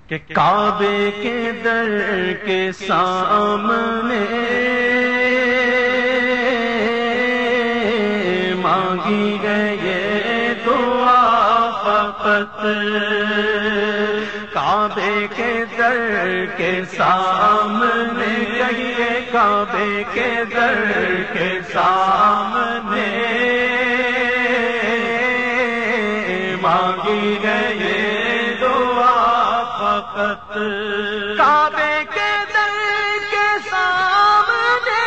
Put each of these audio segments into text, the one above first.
کہ کعبے کے در کے سامنے مانگی گئی یہ دعا فقط، کعبے کے در کے سامنے کہیے کعبے کے در کے سامنے مانگی گئی دعا فقط، کعبے کے در کے سامنے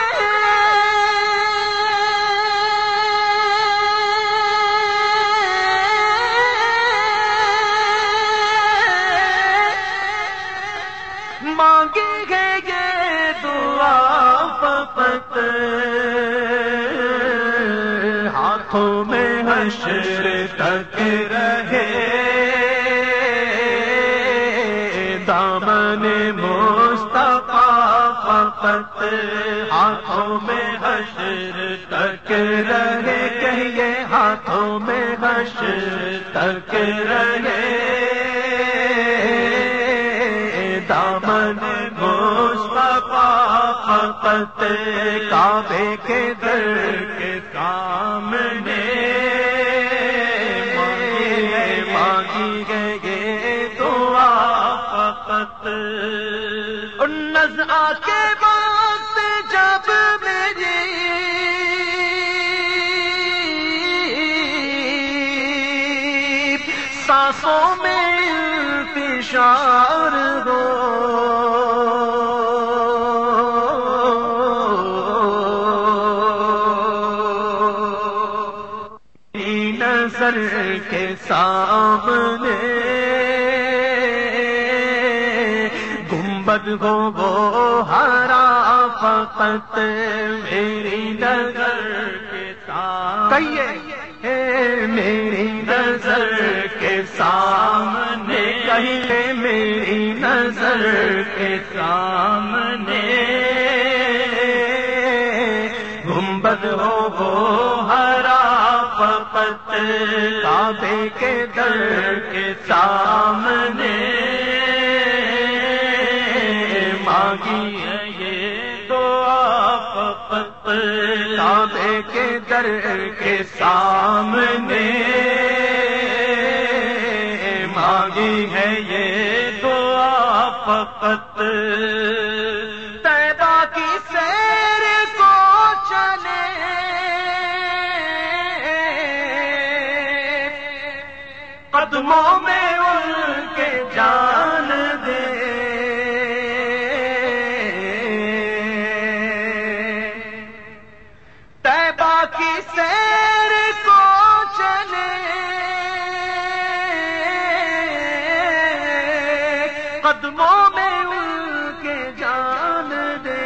مانگی گئی یہ دعا فقط، ہاتھوں میں حشر تک رہے دامن مصطفیٰ فقط، ہاتھوں میں حشر تک رہے کہیے ہاتھوں میں حشر تک رہے دامن مصطفیٰ فقط، کعبے کے در کے سامنے مانگی گئی دعا فقط، نزعہ کے وقت جب میری سانسوں میں انتشار ہو نظر کے سامنے گنبد ہو وہ ہرا فقط، میری نظر کے سامنے کہیے میری نظر کے سامنے کہیے میری نظر کے سامنے گنبد ہو وہ ہرا فقط، کعبے کے در کے سامنے مانگی یہ دعا فقط، کعبے کے در کے سامنے مانگی ہے یہ دعا فقط، طیبہ کی سیر کو چلے قدموں میں ان کے جان دے، طیبہ کی سیر کو چلے قدموں میں ان کے جان دے،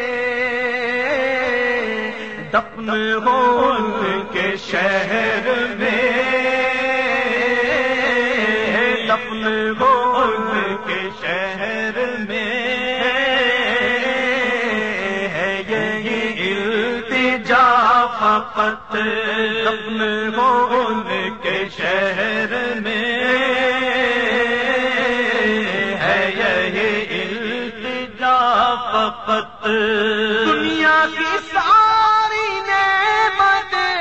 دفن ہو ان کے شہر میں دفن ہو ان کے شہر میں ہے یہی التجا فقط، دفن ہو ان کے شہر میں ہے یہی التجا فقط، دنیا کی ساری نعمتیں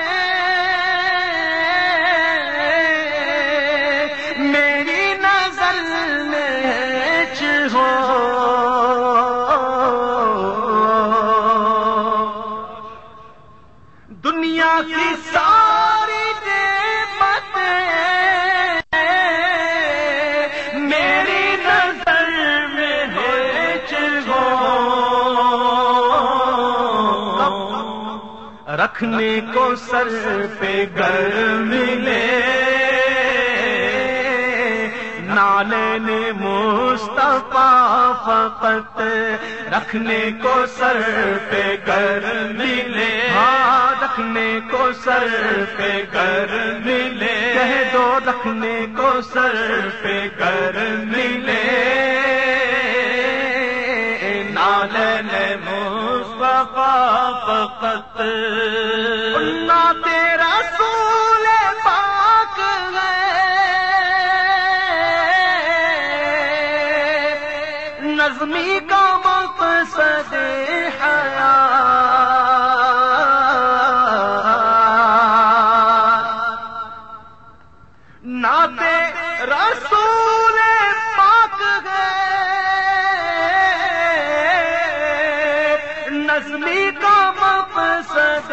میری نظر میں ہو دنیا کی ساری نعمتیں میری نظر میں ہو رکھنے کو سر پہ گر ملے نالین مصطفیٰ فقط، رکھنے کو سر پہ گر ملے ہاں رکھنے کو سر پہ گر ملے کہہ دو رکھنے کو سر پہ گر ملے نالین مصطفیٰ فقط، اللہ تیرا رسول پاک ہے نظمی کا مقصد حیات، نعت رسول پاک ہے، نظمی کا مقصد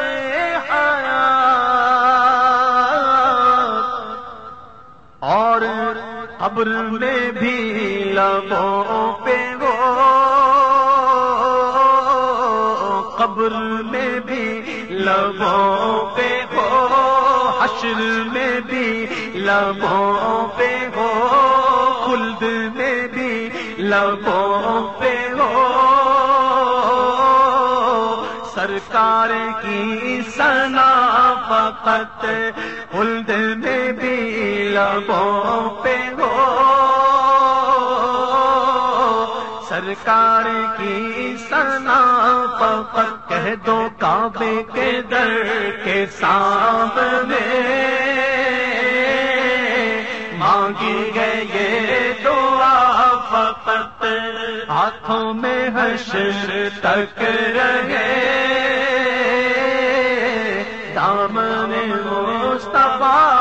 حیات، اور قبر میں بھی لبوں پہ ہو، قبر میں بھی لبوں پہ ہو، حشر میں بھی لبوں پہ ہو، خلد میں بھی لبوں پہ ہو، سرکار کی ثنا فقط خلد میں بھی لبوں پہ ہو، سرکار کی ثنا فقط کہہ دو کعبے کے در کے سامنے، مانگی گئے یہ دعا فقط، ہاتھوں میں حشر تک رہے دامن مصطفیٰ